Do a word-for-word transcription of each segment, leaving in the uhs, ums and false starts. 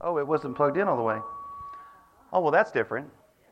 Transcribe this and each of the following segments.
Oh, it wasn't plugged in all the way. Oh, well, that's different.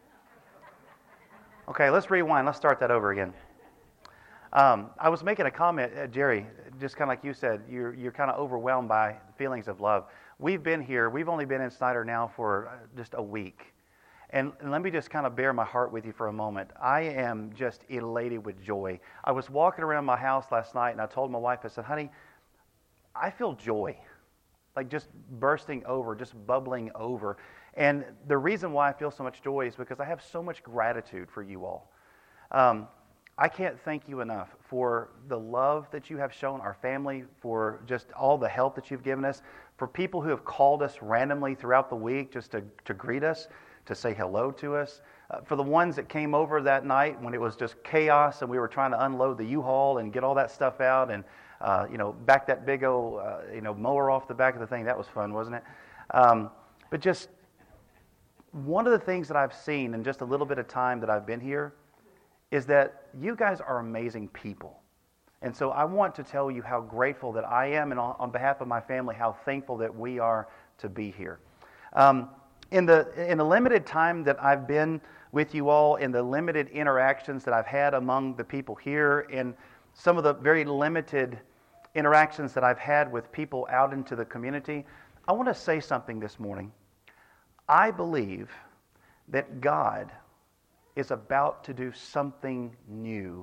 Okay, let's rewind. Let's start that over again. Um, I was making a comment, uh, Jerry, just kind of like you said, you're, you're kind of overwhelmed by feelings of love. We've been here, we've only been in Snyder now for just a week. And, and let me just kind of bare my heart with you for a moment. I am just elated with joy. I was walking around my house last night and I told my wife, I said, honey, I feel joy. Like just bursting over, just bubbling over. And the reason why I feel so much joy is because I have so much gratitude for you all. Um, I can't thank you enough for the love that you have shown our family, for just all the help that you've given us, for people who have called us randomly throughout the week just to, to greet us, to say hello to us, uh, for the ones that came over that night when it was just chaos and we were trying to unload the U-Haul and get all that stuff out and uh, you know back that big old uh, you know mower off the back of the thing. That was fun, wasn't it? Um, but just one of the things that I've seen in just a little bit of time that I've been here is that you guys are amazing people. And so I want to tell you how grateful that I am, and on, on behalf of my family, how thankful that we are to be here. Um, in the in the limited time that I've been with you all, in the limited interactions that I've had among the people here, in some of the very limited interactions that I've had with people out into the community, I want to say something this morning. I believe that God is about to do something new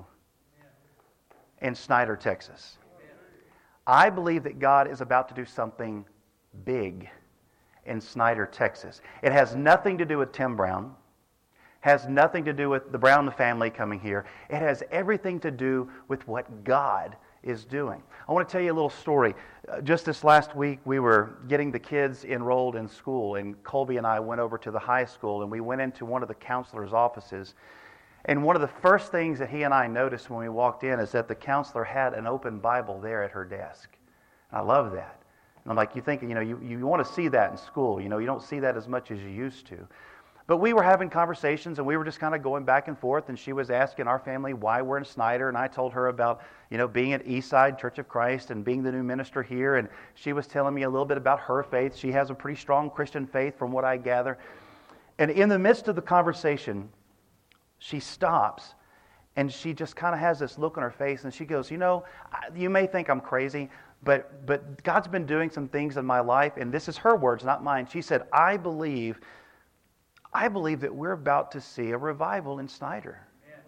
in Snyder, Texas. I believe that God is about to do something big in Snyder, Texas. It has nothing to do with Tim Brown, has nothing to do with the Brown family coming here. It has everything to do with what God is doing. I want to tell you a little story. Uh, just this last week, we were getting the kids enrolled in school, and Colby and I went over to the high school, and we went into one of the counselor's offices. And one of the first things that he and I noticed when we walked in is that the counselor had an open Bible there at her desk. And I love that. And I'm like, you think, you know, you, you want to see that in school. You know, you don't see that as much as you used to. But we were having conversations, and we were just kind of going back and forth, and she was asking our family why we're in Snyder, and I told her about, you know, being at Eastside Church of Christ and being the new minister here, and she was telling me a little bit about her faith. She has a pretty strong Christian faith from what I gather. And in the midst of the conversation, she stops, and she just kind of has this look on her face, and she goes, you know, you may think I'm crazy, but but God's been doing some things in my life, and this is her words, not mine. She said, I believe I believe that we're about to see a revival in Snyder.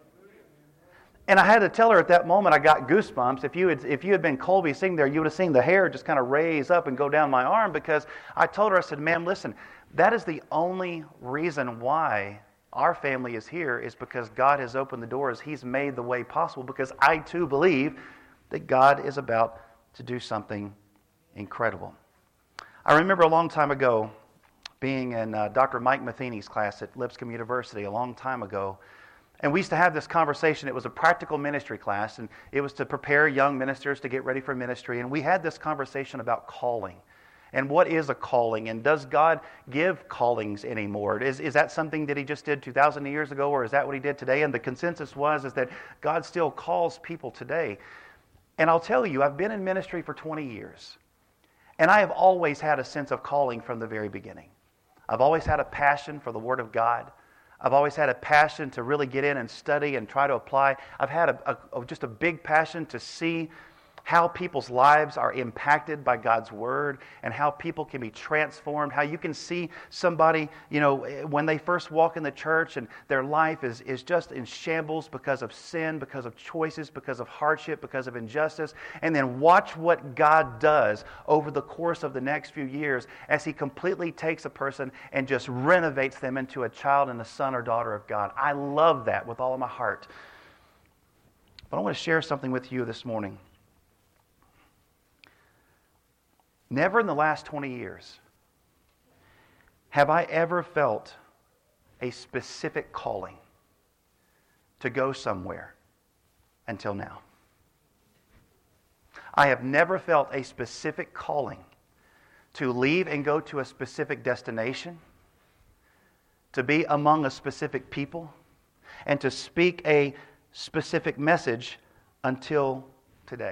And I had to tell her at that moment, I got goosebumps. If you had, if you had been Colby sitting there, you would have seen the hair just kind of raise up and go down my arm, because I told her, I said, ma'am, listen, that is the only reason why our family is here, is because God has opened the doors. He's made the way possible, because I too believe that God is about to do something incredible. I remember a long time ago being in uh, Doctor Mike Matheny's class at Lipscomb University a long time ago. And we used to have this conversation. It was a practical ministry class, and it was to prepare young ministers to get ready for ministry. And we had this conversation about calling. And what is a calling? And does God give callings anymore? Is, is that something that He just did two thousand years ago, or is that what He did today? And the consensus was is that God still calls people today. And I'll tell you, I've been in ministry for twenty years. And I have always had a sense of calling from the very beginning. I've always had a passion for the Word of God. I've always had a passion to really get in and study and try to apply. I've had a, a, just a big passion to see how people's lives are impacted by God's Word, and how people can be transformed, how you can see somebody, you know, when they first walk in the church and their life is, is just in shambles because of sin, because of choices, because of hardship, because of injustice, and then watch what God does over the course of the next few years as He completely takes a person and just renovates them into a child and a son or daughter of God. I love that with all of my heart. But I want to share something with you this morning. Never in the last twenty years have I ever felt a specific calling to go somewhere until now. I have never felt a specific calling to leave and go to a specific destination, to be among a specific people, and to speak a specific message until today.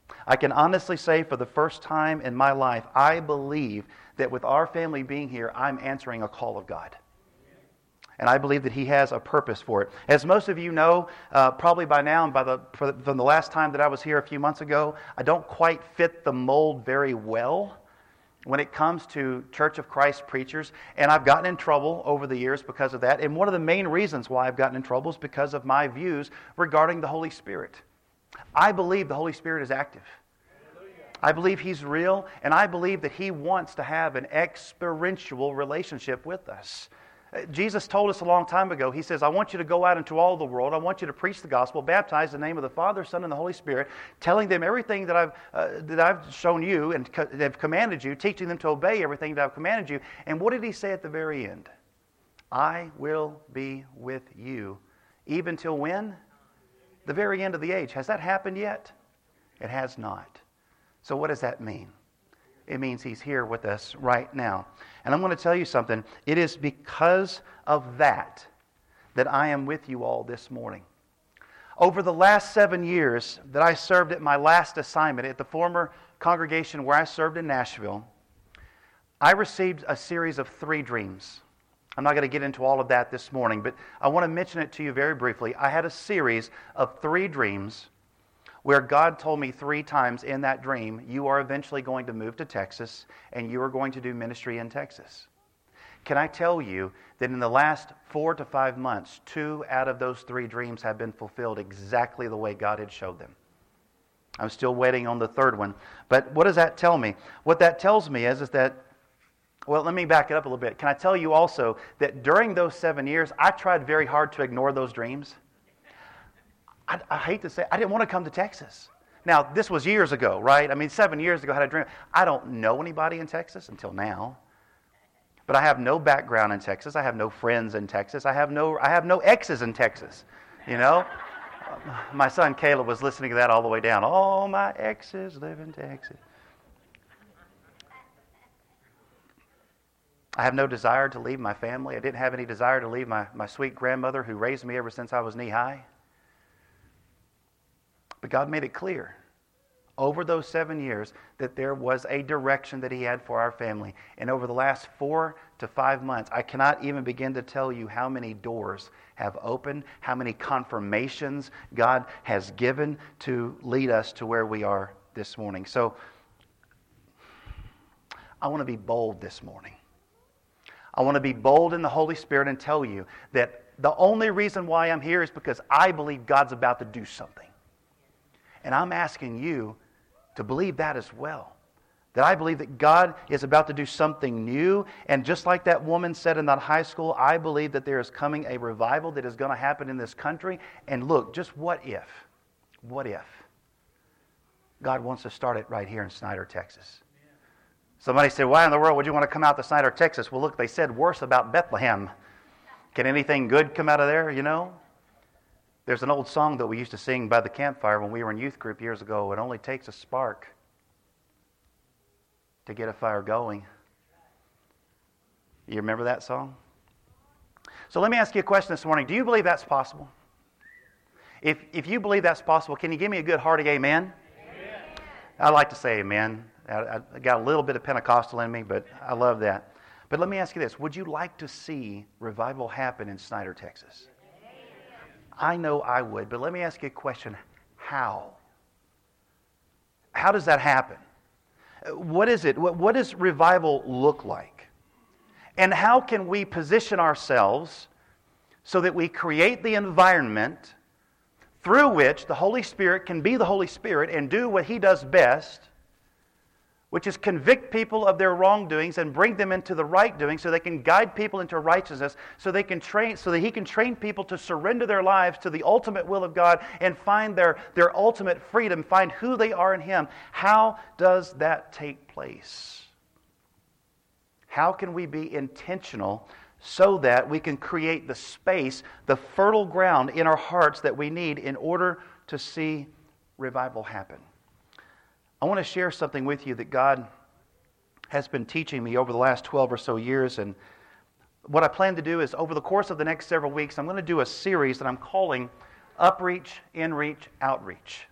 I can honestly say for the first time in my life, I believe that with our family being here, I'm answering a call of God. And I believe that He has a purpose for it. As most of you know, uh, probably by now, and by the, from the last time that I was here a few months ago, I don't quite fit the mold very well when it comes to Church of Christ preachers. And I've gotten in trouble over the years because of that. And one of the main reasons why I've gotten in trouble is because of my views regarding the Holy Spirit. I believe the Holy Spirit is active. I believe He's real, and I believe that He wants to have an experiential relationship with us. Jesus told us a long time ago, He says, I want you to go out into all the world. I want you to preach the gospel, baptize in the name of the Father, Son, and the Holy Spirit, telling them everything that I've, uh, that I've shown you and co- have commanded you, teaching them to obey everything that I've commanded you. And what did He say at the very end? I will be with you, even till when? The very end of the age. Has that happened yet? It has not. So what does that mean? It means He's here with us right now. And I'm going to tell you something. It is because of that that I am with you all this morning. Over the last seven years that I served at my last assignment at the former congregation where I served in Nashville, I received a series of three dreams. I'm not going to get into all of that this morning, but I want to mention it to you very briefly. I had a series of three dreams where God told me three times in that dream, you are eventually going to move to Texas and you are going to do ministry in Texas. Can I tell you that in the last four to five months, two out of those three dreams have been fulfilled exactly the way God had showed them. I'm still waiting on the third one. But what does that tell me? What that tells me is, is that, well, let me back it up a little bit. Can I tell you also that during those seven years, I tried very hard to ignore those dreams? I, I hate to say, I didn't want to come to Texas. Now, this was years ago, right? I mean, seven years ago, I had a dream. I don't know anybody in Texas until now. But I have no background in Texas. I have no friends in Texas. I have no I have no exes in Texas, you know? My son Caleb was listening to that all the way down. All my exes live in Texas. I have no desire to leave my family. I didn't have any desire to leave my, my sweet grandmother who raised me ever since I was knee-high. But God made it clear over those seven years that there was a direction that He had for our family. And over the last four to five months, I cannot even begin to tell you how many doors have opened, how many confirmations God has given to lead us to where we are this morning. So I want to be bold this morning. I want to be bold in the Holy Spirit and tell you that the only reason why I'm here is because I believe God's about to do something. And I'm asking you to believe that as well. That I believe that God is about to do something new. And just like that woman said in that high school, I believe that there is coming a revival that is going to happen in this country. And look, just what if? What if? God wants to start it right here in Snyder, Texas. Somebody said, why in the world would you want to come out to Snyder, Texas? Well, look, they said worse about Bethlehem. Can anything good come out of there, you know? There's an old song that we used to sing by the campfire when we were in youth group years ago. It only takes a spark to get a fire going. You remember that song? So let me ask you a question this morning. Do you believe that's possible? If if you believe that's possible, can you give me a good hearty amen? Amen. I like to say amen. I, I got a little bit of Pentecostal in me, but I love that. But let me ask you this. Would you like to see revival happen in Snyder, Texas? I know I would, but let me ask you a question. How? How does that happen? What is it? What, what does revival look like? And how can we position ourselves so that we create the environment through which the Holy Spirit can be the Holy Spirit and do what He does best, which is convict people of their wrongdoings and bring them into the right doing so they can guide people into righteousness, so they can train, so that He can train people to surrender their lives to the ultimate will of God and find their, their ultimate freedom, find who they are in Him. How does that take place? How can we be intentional so that we can create the space, the fertile ground in our hearts that we need in order to see revival happen? I want to share something with you that God has been teaching me over the last twelve or so years. And what I plan to do is over the course of the next several weeks, I'm going to do a series that I'm calling Upreach, Inreach, Outreach.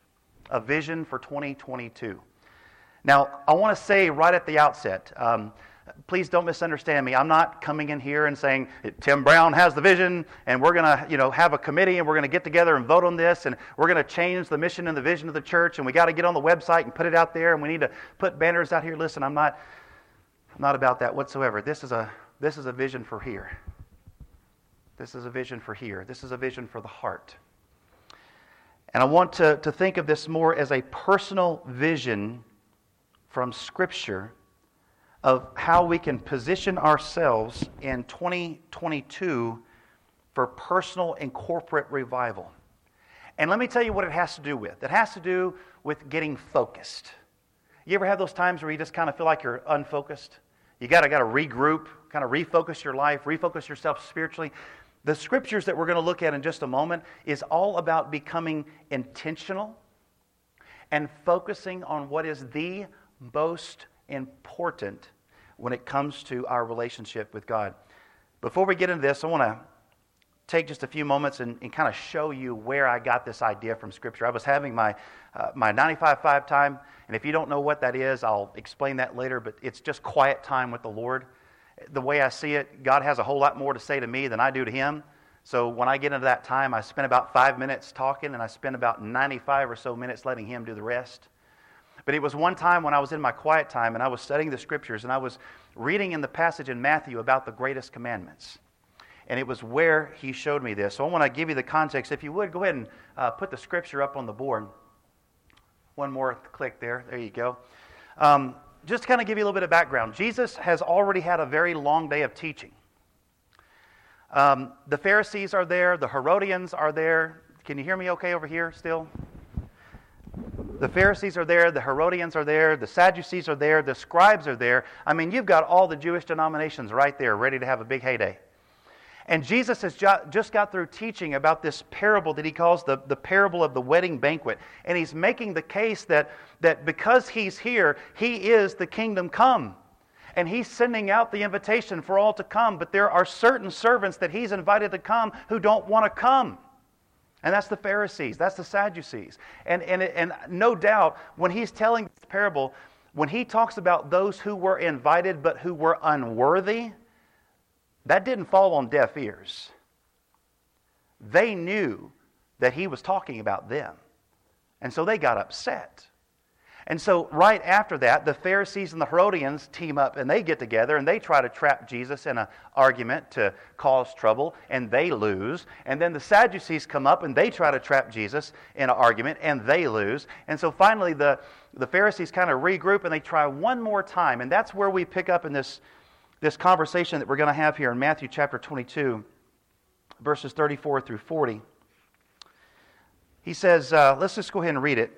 a vision for twenty twenty-two. Now, I want to say right at the outset, um, please don't misunderstand me. I'm not coming in here and saying, Tim Brown has the vision, and we're going to, you know, have a committee, and we're going to get together and vote on this, and we're going to change the mission and the vision of the church, and we got to get on the website and put it out there, and we need to put banners out here. Listen, I'm not, I'm not about that whatsoever. This is a, this is a vision for here. This is a vision for here. This is a vision for the heart. And I want to, to think of this more as a personal vision from Scripture of how we can position ourselves in twenty twenty-two for personal and corporate revival. And let me tell you what it has to do with. It has to do with getting focused. You ever have those times where you just kind of feel like you're unfocused? You got to got to regroup, kind of refocus your life, refocus yourself spiritually. The scriptures that we're going to look at in just a moment is all about becoming intentional and focusing on what is the most important when it comes to our relationship with God. Before we get into this, I want to take just a few moments and, and kind of show you where I got this idea from Scripture. I was having my uh, my ninety-five five time, and if you don't know what that is, I'll explain that later, but it's just quiet time with the Lord. The way I see it, God has a whole lot more to say to me than I do to Him. So when I get into that time, I spend about five minutes talking, and I spend about ninety-five or so minutes letting Him do the rest. But it was one time when I was in my quiet time, and I was studying the Scriptures, and I was reading in the passage in Matthew about the greatest commandments. And it was where He showed me this. So I want to give you the context. If you would, go ahead and uh, put the Scripture up on the board. One more click there. There you go. Um, just to kind of give you a little bit of background. Jesus has already had a very long day of teaching. Um, the Pharisees are there. The Herodians are there. Can you hear me okay over here still? The Pharisees are there. The Herodians are there. The Sadducees are there. The scribes are there. I mean, you've got all the Jewish denominations right there ready to have a big heyday. And Jesus has just got through teaching about this parable that He calls the, the parable of the wedding banquet. And He's making the case that, that because He's here, He is the kingdom come. And He's sending out the invitation for all to come. But there are certain servants that He's invited to come who don't want to come. And that's the Pharisees. That's the Sadducees. And, and, and no doubt, when He's telling this parable, when He talks about those who were invited but who were unworthy, that didn't fall on deaf ears. They knew that He was talking about them. And so they got upset. And so right after that, the Pharisees and the Herodians team up and they get together and they try to trap Jesus in an argument to cause trouble, and they lose. And then the Sadducees come up and they try to trap Jesus in an argument, and they lose. And so finally the, the Pharisees kind of regroup and they try one more time. And that's where we pick up in this This conversation that we're going to have here in Matthew chapter twenty-two, verses thirty-four through forty. He says, uh, let's just go ahead and read it.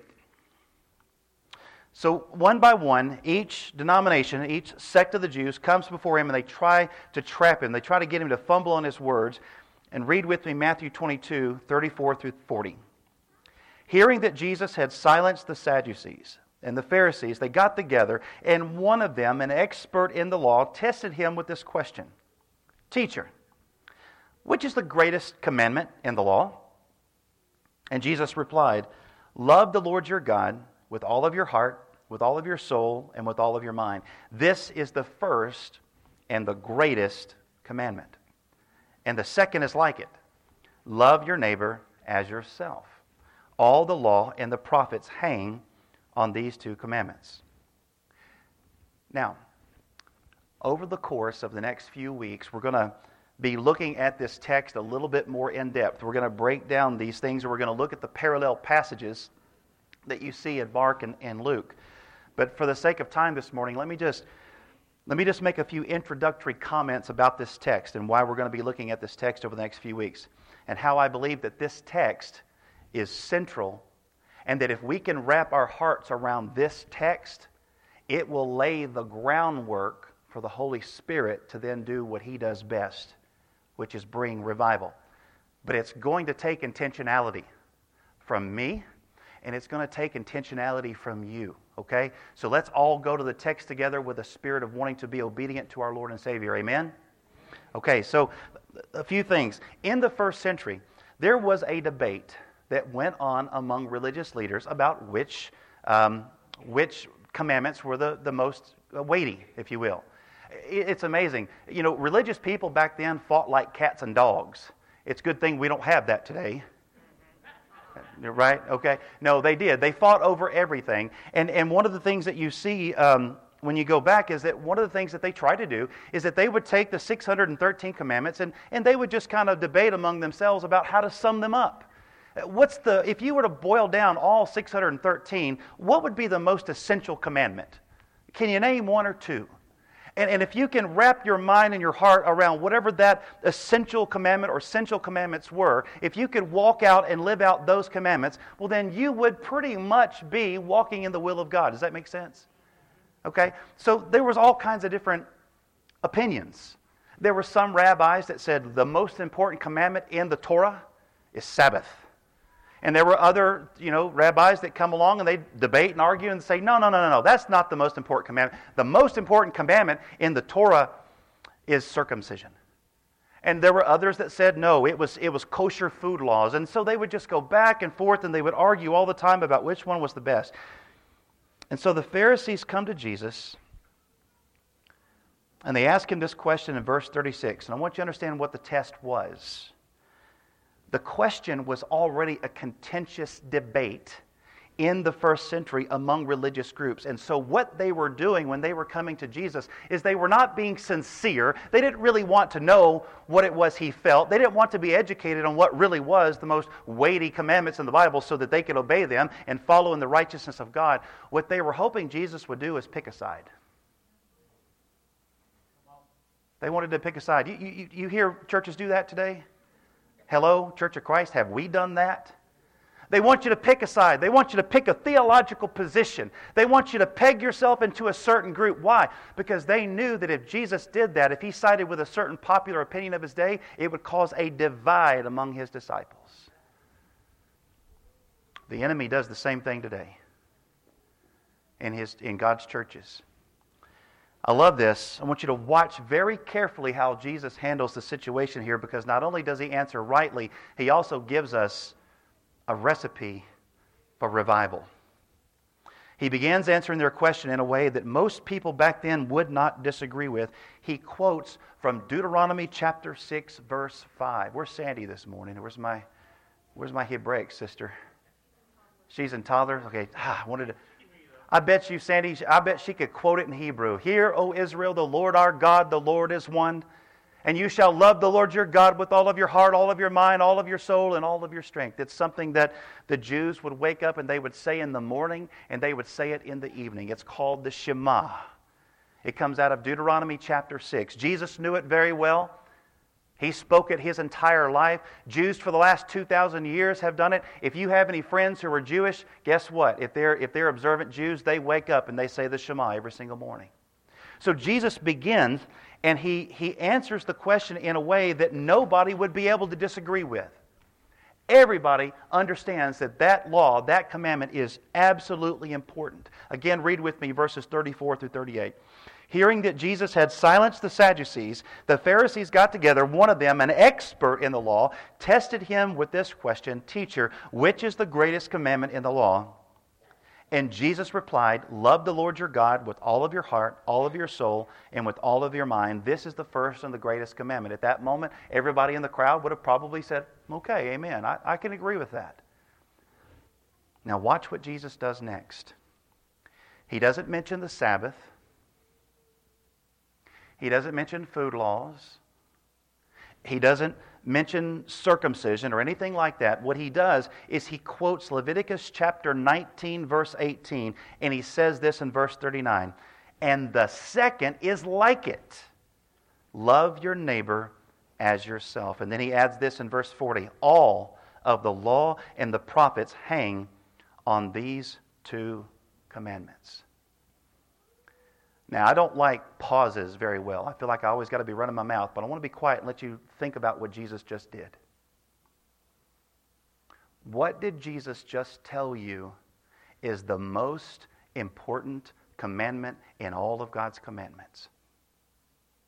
So one by one, each denomination, each sect of the Jews comes before Him and they try to trap Him. They try to get Him to fumble on His words. And read with me Matthew twenty-two, thirty-four through forty. Hearing that Jesus had silenced the Sadducees and the Pharisees, they got together, and one of them, an expert in the law, tested Him with this question. Teacher, which is the greatest commandment in the law? And Jesus replied, love the Lord your God with all of your heart, with all of your soul, and with all of your mind. This is the first and the greatest commandment. And the second is like it. Love your neighbor as yourself. All the law and the prophets hang on these two commandments. Now, over the course of the next few weeks, we're going to be looking at this text a little bit more in depth. We're going to break down these things, and we're going to look at the parallel passages that you see in Mark and, and Luke. But for the sake of time this morning, let me just let me just make a few introductory comments about this text and why we're going to be looking at this text over the next few weeks, and how I believe that this text is central. And that if we can wrap our hearts around this text, it will lay the groundwork for the Holy Spirit to then do what He does best, which is bring revival. But it's going to take intentionality from me, and it's going to take intentionality from you, okay? So let's all go to the text together with a spirit of wanting to be obedient to our Lord and Savior, amen? Okay, so a few things. In the first century, there was a debate that went on among religious leaders about which um, which commandments were the, the most weighty, if you will. It's amazing. You know, religious people back then fought like cats and dogs. It's a good thing we don't have that today. Right? Okay. No, they did. They fought over everything. And and one of the things that you see um, when you go back is that one of the things that they tried to do is that they would take the six hundred thirteen commandments and, and they would just kind of debate among themselves about how to sum them up. What's the, if you were to boil down all six hundred thirteen, what would be the most essential commandment? Can you name one or two? And, and if you can wrap your mind and your heart around whatever that essential commandment or essential commandments were, if you could walk out and live out those commandments, well then you would pretty much be walking in the will of God. Does that make sense? Okay? So there was all kinds of different opinions. There were some rabbis that said the most important commandment in the Torah is Sabbath. And there were other, you know, rabbis that come along and they debate and argue and say, no, no, no, no, no, that's not the most important commandment. The most important commandment in the Torah is circumcision. And there were others that said, no, it was it was kosher food laws. And so they would just go back and forth and they would argue all the time about which one was the best. And so the Pharisees come to Jesus and they ask him this question in verse thirty-six. And I want you to understand what the test was. The question was already a contentious debate in the first century among religious groups. And so what they were doing when they were coming to Jesus is they were not being sincere. They didn't really want to know what it was he felt. They didn't want to be educated on what really was the most weighty commandments in the Bible so that they could obey them and follow in the righteousness of God. What they were hoping Jesus would do is pick a side. They wanted to pick a side. You, you, you hear churches do that today? Hello, Church of Christ, have we done that? They want you to pick a side. They want you to pick a theological position. They want you to peg yourself into a certain group. Why? Because they knew that if Jesus did that, if he sided with a certain popular opinion of his day, it would cause a divide among his disciples. The enemy does the same thing today in his in God's churches. I love this. I want you to watch very carefully how Jesus handles the situation here, because not only does he answer rightly, he also gives us a recipe for revival. He begins answering their question in a way that most people back then would not disagree with. He quotes from Deuteronomy chapter six, verse five. Where's Sandy this morning? Where's my, where's my Hebraic sister? She's in toddler? Okay, ah, I wanted to... I bet you, Sandy, I bet she could quote it in Hebrew. Hear, O Israel, the Lord our God, the Lord is one. And you shall love the Lord your God with all of your heart, all of your mind, all of your soul, and all of your strength. It's something that the Jews would wake up and they would say in the morning, and they would say it in the evening. It's called the Shema. It comes out of Deuteronomy chapter six. Jesus knew it very well. He spoke it his entire life. Jews for the last two thousand years have done it. If you have any friends who are Jewish, guess what? If they're, if they're observant Jews, they wake up and they say the Shema every single morning. So Jesus begins and he, he answers the question in a way that nobody would be able to disagree with. Everybody understands that that law, that commandment is absolutely important. Again, read with me verses thirty-four through thirty-eight. Hearing that Jesus had silenced the Sadducees, the Pharisees got together. One of them, an expert in the law, tested him with this question, Teacher, which is the greatest commandment in the law? And Jesus replied, Love the Lord your God with all of your heart, all of your soul, and with all of your mind. This is the first and the greatest commandment. At that moment, everybody in the crowd would have probably said, okay, amen, I, I can agree with that. Now watch what Jesus does next. He doesn't mention the Sabbath. He doesn't mention food laws. He doesn't mention circumcision or anything like that. What he does is he quotes Leviticus chapter nineteen, verse eighteen, and he says this in verse thirty-nine. And the second is like it. Love your neighbor as yourself. And then he adds this in verse forty. All of the law and the prophets hang on these two commandments. Now, I don't like pauses very well. I feel like I always got to be running my mouth, but I want to be quiet and let you think about what Jesus just did. What did Jesus just tell you is the most important commandment in all of God's commandments?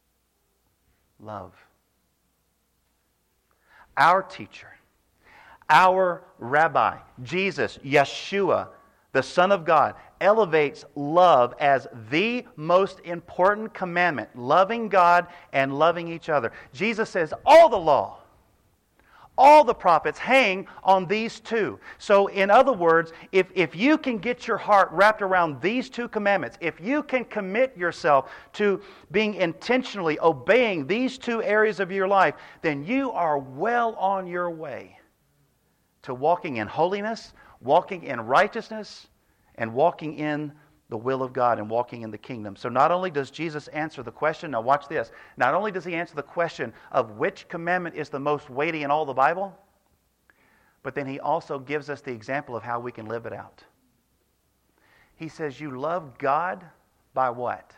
Love. Our teacher, Our Rabbi, Jesus, Yeshua, the Son of God, elevates love as the most important commandment, loving God and loving each other. Jesus says all the law, all the prophets hang on these two. So in other words, if, if you can get your heart wrapped around these two commandments, if you can commit yourself to being intentionally obeying these two areas of your life, then you are well on your way to walking in holiness, walking in righteousness, and walking in the will of God and walking in the kingdom. So not only does Jesus answer the question, now watch this, not only does He answer the question of which commandment is the most weighty in all the Bible, but then He also gives us the example of how we can live it out. He says, you love God by what?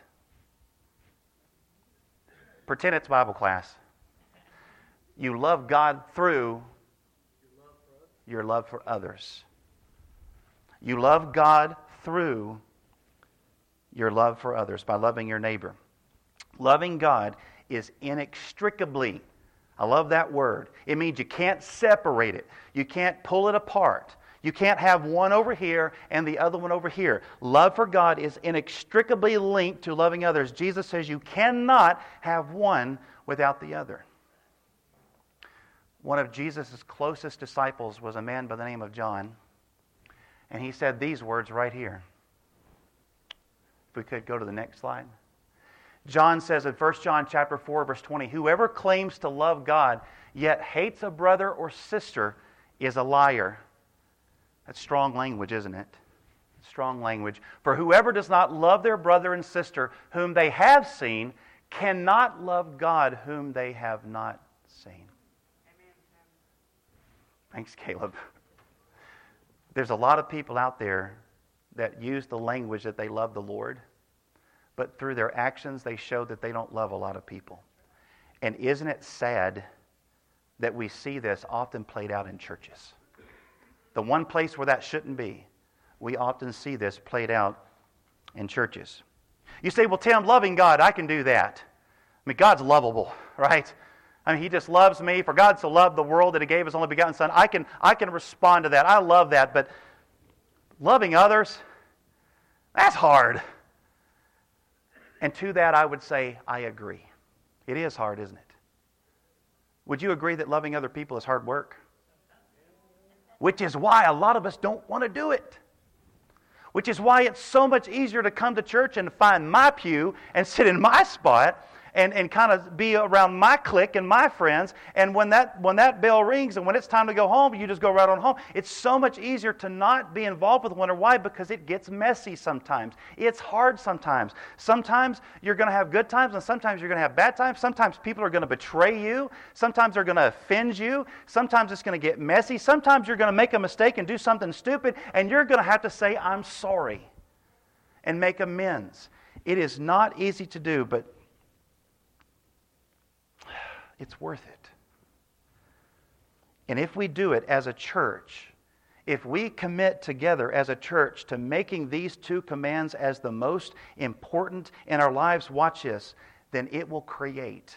Pretend it's Bible class. You love God through your love for others. You love God through your love for others, by loving your neighbor. Loving God is inextricably, I love that word. It means you can't separate it. You can't pull it apart. You can't have one over here and the other one over here. Love for God is inextricably linked to loving others. Jesus says you cannot have one without the other. One of Jesus' closest disciples was a man by the name of John. And he said these words right here. If we could go to the next slide. John says in First John chapter four, verse twenty, whoever claims to love God, yet hates a brother or sister, is a liar. That's strong language, isn't it? Strong language. For whoever does not love their brother and sister, whom they have seen, cannot love God, whom they have not seen. Thanks, Caleb. There's a lot of people out there that use the language that they love the Lord, but through their actions they show that they don't love a lot of people. And isn't it sad that we see this often played out in churches? The one place where that shouldn't be, we often see this played out in churches. You say, well, Tim, loving God, I can do that. I mean, God's lovable, right? I mean, He just loves me. For God so loved the world that He gave His only begotten Son. I can, I can respond to that. I love that. But loving others, that's hard. And to that I would say, I agree. It is hard, isn't it? Would you agree that loving other people is hard work? Which is why a lot of us don't want to do it. Which is why it's so much easier to come to church and find my pew and sit in my spot and, and kind of be around my clique and my friends. And when that when that bell rings and when it's time to go home, you just go right on home. It's so much easier to not be involved with one another. Why? Because it gets messy sometimes. It's hard sometimes. Sometimes you're going to have good times and sometimes you're going to have bad times. Sometimes people are going to betray you. Sometimes they're going to offend you. Sometimes it's going to get messy. Sometimes you're going to make a mistake and do something stupid and you're going to have to say, I'm sorry, and make amends. It is not easy to do, but it's worth it. And if we do it as a church, if we commit together as a church to making these two commands as the most important in our lives, watch this, then it will create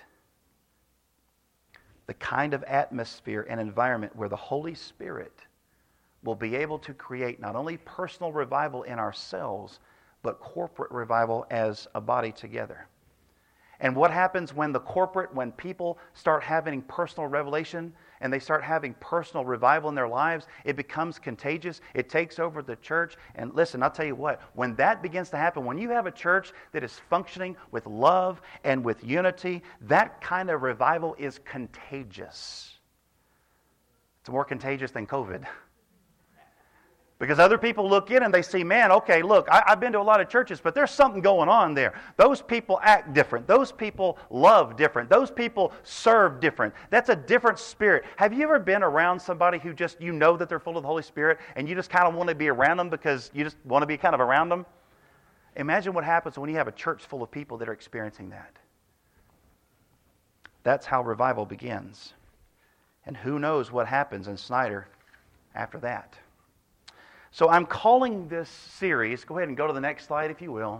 the kind of atmosphere and environment where the Holy Spirit will be able to create not only personal revival in ourselves, but corporate revival as a body together. And what happens when the corporate, when people start having personal revelation and they start having personal revival in their lives, it becomes contagious. It takes over the church. And listen, I'll tell you what, when that begins to happen, when you have a church that is functioning with love and with unity, that kind of revival is contagious. It's more contagious than COVID. Because other people look in and they see, man, okay, look, I, I've been to a lot of churches, but there's something going on there. Those people act different. Those people love different. Those people serve different. That's a different spirit. Have you ever been around somebody who just, you know that they're full of the Holy Spirit and you just kind of want to be around them because you just want to be kind of around them? Imagine what happens when you have a church full of people that are experiencing that. That's how revival begins. And who knows what happens in Snyder after that. So I'm calling this series, go ahead and go to the next slide if you will.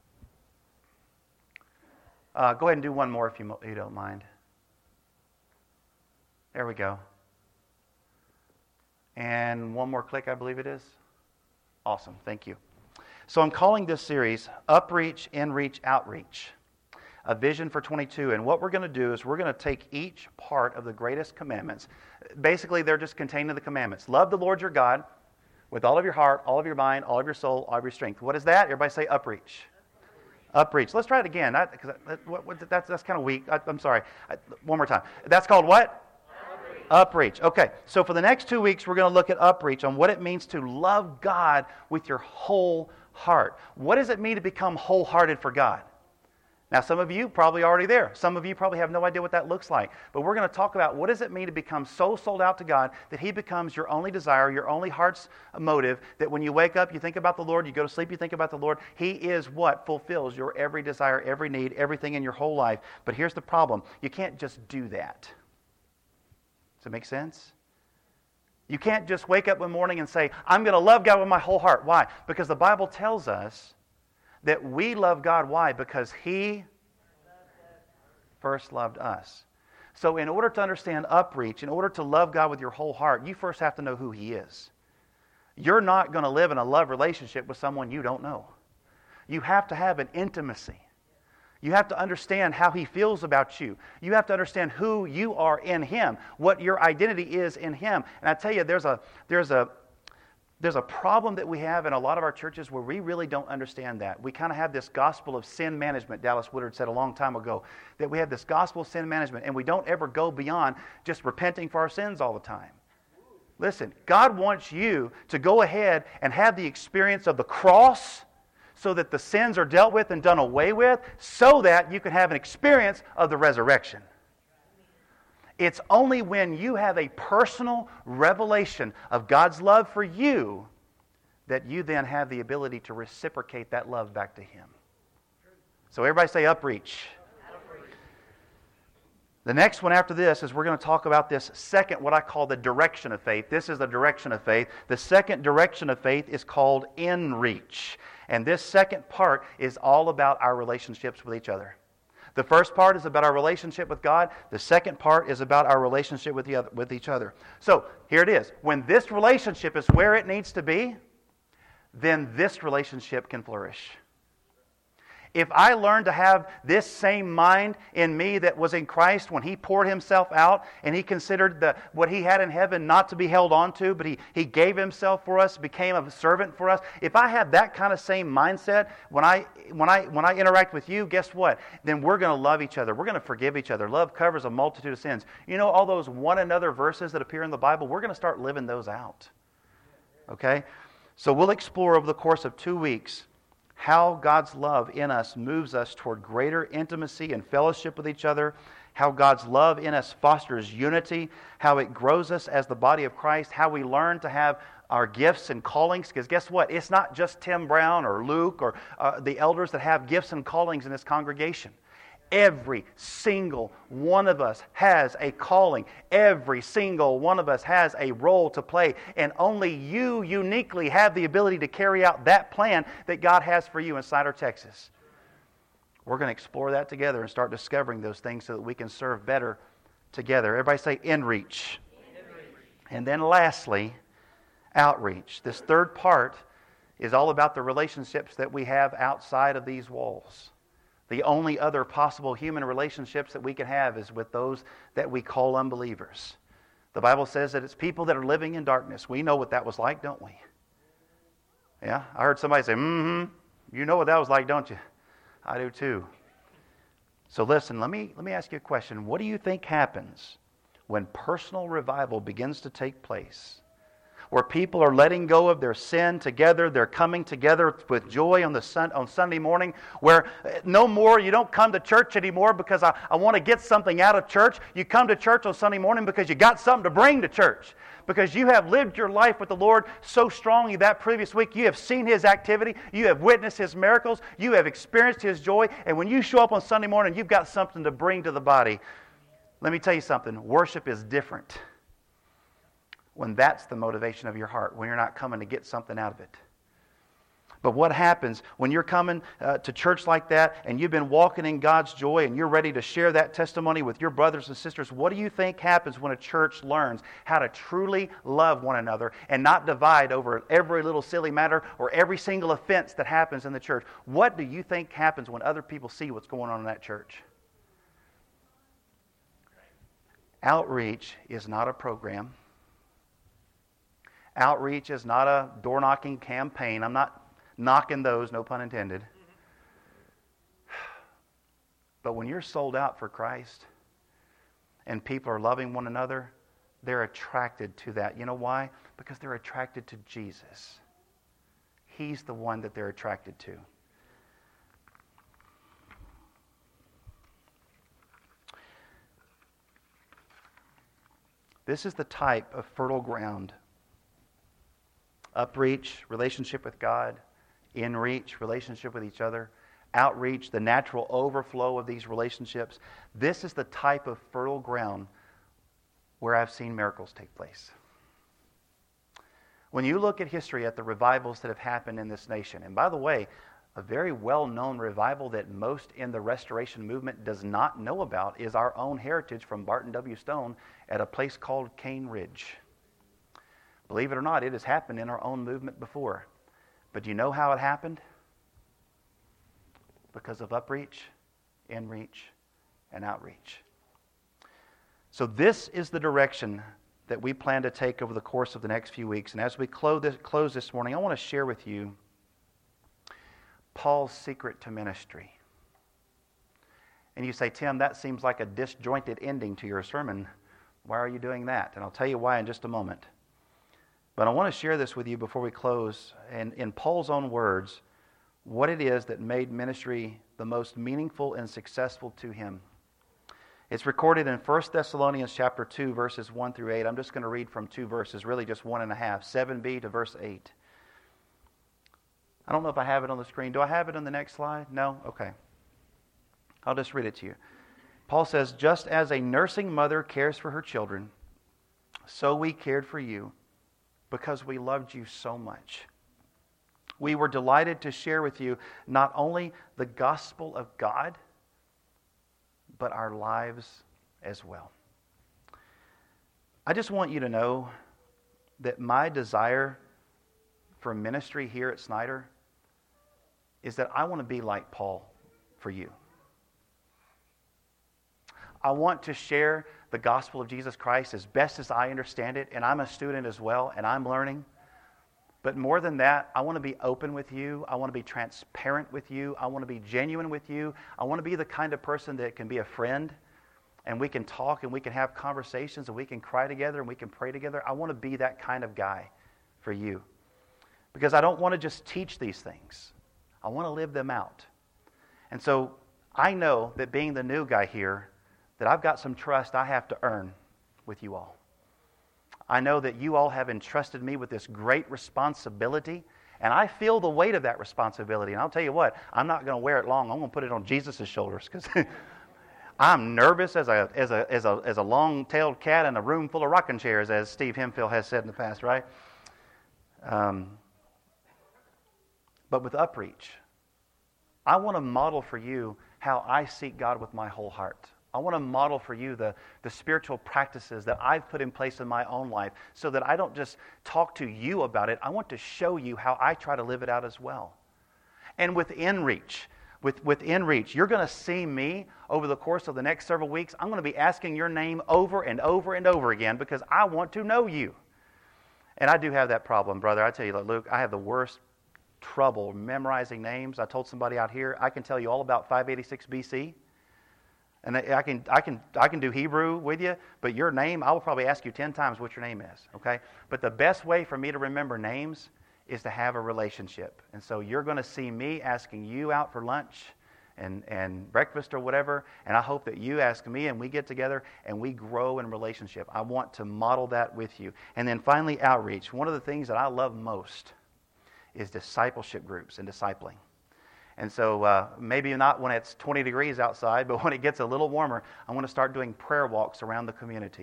Uh, go ahead and do one more if you, you don't mind. There we go. And one more click, I believe it is. Awesome. Thank you. So I'm calling this series Upreach, Inreach, Outreach. A vision for twenty-two. And what we're going to do is we're going to take each part of the greatest commandments. Basically, they're just contained in the commandments. Love the Lord your God with all of your heart, all of your mind, all of your soul, all of your strength. What is that? Everybody say upreach. Upreach. Let's try it again. I, that, what, what, that's that's kind of weak. I, I'm sorry. I, one more time. That's called what? Upreach. Okay, so for the next two weeks, we're going to look at upreach on what it means to love God with your whole heart. What does it mean to become wholehearted for God? Now, some of you probably already there. Some of you probably have no idea what that looks like. But we're going to talk about what does it mean to become so sold out to God that He becomes your only desire, your only heart's motive, that when you wake up, you think about the Lord, you go to sleep, you think about the Lord. He is what fulfills your every desire, every need, everything in your whole life. But here's the problem. You can't just do that. Does it make sense? You can't just wake up one morning and say, I'm going to love God with my whole heart. Why? Because the Bible tells us that we love God. Why? Because He first loved us. So in order to understand upreach, in order to love God with your whole heart, you first have to know who He is. You're not going to live in a love relationship with someone you don't know. You have to have an intimacy. You have to understand how He feels about you. You have to understand who you are in Him, what your identity is in Him. And I tell you, there's a there's a there's a problem that we have in a lot of our churches where we really don't understand that. We kind of have this gospel of sin management, Dallas Woodard said a long time ago, that we have this gospel of sin management, and we don't ever go beyond just repenting for our sins all the time. Listen, God wants you to go ahead and have the experience of the cross, so that the sins are dealt with and done away with, so that you can have an experience of the resurrection. It's only when you have a personal revelation of God's love for you that you then have the ability to reciprocate that love back to Him. So everybody say upreach. The next one after this is we're going to talk about this second, what I call the direction of faith. This is the direction of faith. The second direction of faith is called inreach. And this second part is all about our relationships with each other. The first part is about our relationship with God. The second part is about our relationship with, the other, with each other. So here it is. When this relationship is where it needs to be, then this relationship can flourish. If I learn to have this same mind in me that was in Christ when He poured Himself out and He considered the, what He had in heaven not to be held on to, but he, he gave Himself for us, became a servant for us. If I have that kind of same mindset when I, when I, when I interact with you, guess what? Then we're going to love each other. We're going to forgive each other. Love covers a multitude of sins. You know all those one another verses that appear in the Bible? We're going to start living those out. Okay? So we'll explore over the course of two weeks how God's love in us moves us toward greater intimacy and fellowship with each other, how God's love in us fosters unity, how it grows us as the body of Christ, how we learn to have our gifts and callings. Because guess what? It's not just Tim Brown or Luke or uh, the elders that have gifts and callings in this congregation. Every single one of us has a calling. Every single one of us has a role to play. And only you uniquely have the ability to carry out that plan that God has for you in Cider, Texas. We're going to explore that together and start discovering those things so that we can serve better together. Everybody say inreach. And then lastly, outreach. This third part is all about the relationships that we have outside of these walls. The only other possible human relationships that we can have is with those that we call unbelievers. The Bible says that it's people that are living in darkness. We know what that was like, don't we? Yeah, I heard somebody say, mm-hmm, you know what that was like, don't you? I do too. So listen, let me, let me ask you a question. What do you think happens when personal revival begins to take place? Where people are letting go of their sin together, they're coming together with joy on the sun, on Sunday morning, where no more, you don't come to church anymore because I, I want to get something out of church. You come to church on Sunday morning because you got something to bring to church. Because you have lived your life with the Lord so strongly that previous week, you have seen His activity, you have witnessed His miracles, you have experienced His joy, and when you show up on Sunday morning, you've got something to bring to the body. Let me tell you something, worship is different when that's the motivation of your heart, when you're not coming to get something out of it. But what happens when you're coming uh, to church like that and you've been walking in God's joy and you're ready to share that testimony with your brothers and sisters? What do you think happens when a church learns how to truly love one another and not divide over every little silly matter or every single offense that happens in the church? What do you think happens when other people see what's going on in that church? Outreach is not a program. Outreach is not a door-knocking campaign. I'm not knocking those, no pun intended. But when you're sold out for Christ and people are loving one another, they're attracted to that. You know why? Because they're attracted to Jesus. He's the one that they're attracted to. This is the type of fertile ground. Upreach, relationship with God. In-reach, relationship with each other. Outreach, the natural overflow of these relationships. This is the type of fertile ground where I've seen miracles take place. When you look at history, at the revivals that have happened in this nation, and by the way, a very well-known revival that most in the Restoration movement does not know about is our own heritage from Barton W. Stone at a place called Cane Ridge. Believe it or not, it has happened in our own movement before. But do you know how it happened? Because of upreach, in-reach, and outreach. So this is the direction that we plan to take over the course of the next few weeks. And as we close this, close this morning, I want to share with you Paul's secret to ministry. And you say, Tim, that seems like a disjointed ending to your sermon. Why are you doing that? And I'll tell you why in just a moment. But I want to share this with you before we close, and in Paul's own words, what it is that made ministry the most meaningful and successful to him. It's recorded in First Thessalonians chapter two, verses one through eight. I'm just going to read from two verses, really just one and a half, seven b to verse eight. I don't know if I have it on the screen. Do I have it on the next slide? No? Okay. I'll just read it to you. Paul says, just as a nursing mother cares for her children, so we cared for you, because we loved you so much. We were delighted to share with you not only the gospel of God, but our lives as well. I just want you to know that my desire for ministry here at Snyder is that I want to be like Paul for you. I want to share the gospel of Jesus Christ as best as I understand it, and I'm a student as well, and I'm learning. But more than that, I want to be open with you. I want to be transparent with you. I want to be genuine with you. I want to be the kind of person that can be a friend, and we can talk, and we can have conversations, and we can cry together, and we can pray together. I want to be that kind of guy for you. Because I don't want to just teach these things. I want to live them out. And so I know that being the new guy here, that I've got some trust I have to earn with you all. I know that you all have entrusted me with this great responsibility, and I feel the weight of that responsibility. And I'll tell you what, I'm not going to wear it long. I'm going to put it on Jesus' shoulders, because I'm nervous as a as a as a as a long-tailed cat in a room full of rocking chairs, as Steve Hemphill has said in the past, right? Um, but with Upreach, I want to model for you how I seek God with my whole heart. I want to model for you the, the spiritual practices that I've put in place in my own life, so that I don't just talk to you about it. I want to show you how I try to live it out as well. And with InReach, with, with InReach, you're going to see me over the course of the next several weeks. I'm going to be asking your name over and over and over again, because I want to know you. And I do have that problem, brother. I tell you, Luke, I have the worst trouble memorizing names. I told somebody out here, I can tell you all about five eighty-six B C, and I can I can I can do Hebrew with you, but your name, I will probably ask you ten times what your name is, okay? But the best way for me to remember names is to have a relationship. And so you're going to see me asking you out for lunch and, and breakfast or whatever, and I hope that you ask me and we get together and we grow in relationship. I want to model that with you. And then finally, outreach. One of the things that I love most is discipleship groups and discipling. And so uh, maybe not when it's twenty degrees outside, but when it gets a little warmer, I want to start doing prayer walks around the community.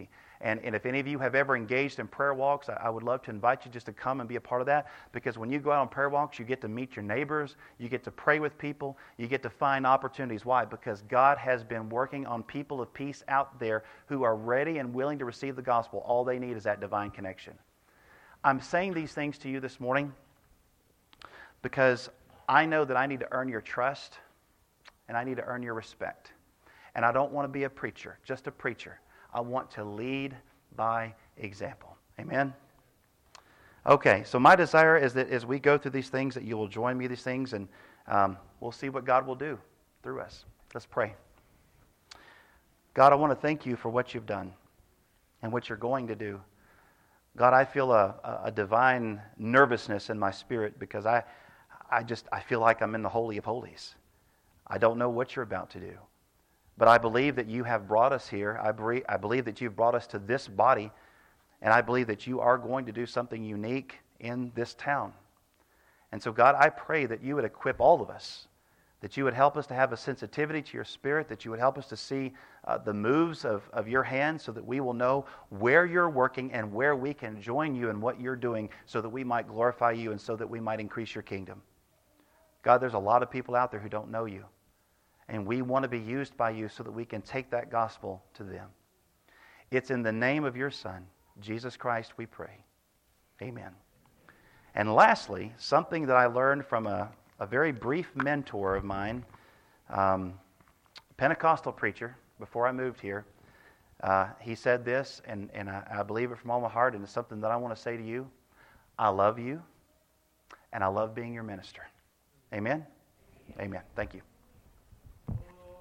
And, and if any of you have ever engaged in prayer walks, I, I would love to invite you just to come and be a part of that, because when you go out on prayer walks, you get to meet your neighbors, you get to pray with people, you get to find opportunities. Why? Because God has been working on people of peace out there who are ready and willing to receive the gospel. All they need is that divine connection. I'm saying these things to you this morning because I know that I need to earn your trust and I need to earn your respect. And I don't want to be a preacher, just a preacher. I want to lead by example. Amen? Okay, so my desire is that as we go through these things, that you will join me in these things, and um, we'll see what God will do through us. Let's pray. God, I want to thank you for what you've done and what you're going to do. God, I feel a, a divine nervousness in my spirit because I, I just I feel like I'm in the Holy of Holies. I don't know what you're about to do. But I believe that you have brought us here. I believe, I believe that you've brought us to this body. And I believe that you are going to do something unique in this town. And so, God, I pray that you would equip all of us, that you would help us to have a sensitivity to your Spirit, that you would help us to see uh, the moves of, of your hand so that we will know where you're working and where we can join you in what you're doing so that we might glorify you and so that we might increase your kingdom. God, there's a lot of people out there who don't know you. And we want to be used by you so that we can take that gospel to them. It's in the name of your Son, Jesus Christ, we pray. Amen. And lastly, something that I learned from a, a very brief mentor of mine, um, Pentecostal preacher, before I moved here. Uh, he said this, and, and I, I believe it from all my heart, and it's something that I want to say to you. I love you, and I love being your minister. Amen? Amen. Thank you.